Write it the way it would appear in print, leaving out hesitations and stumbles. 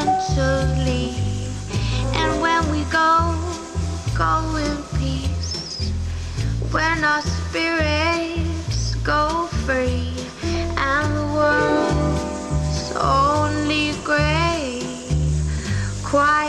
to leave. And when we go in peace. When our spirits go free and the world's only gray, quiet.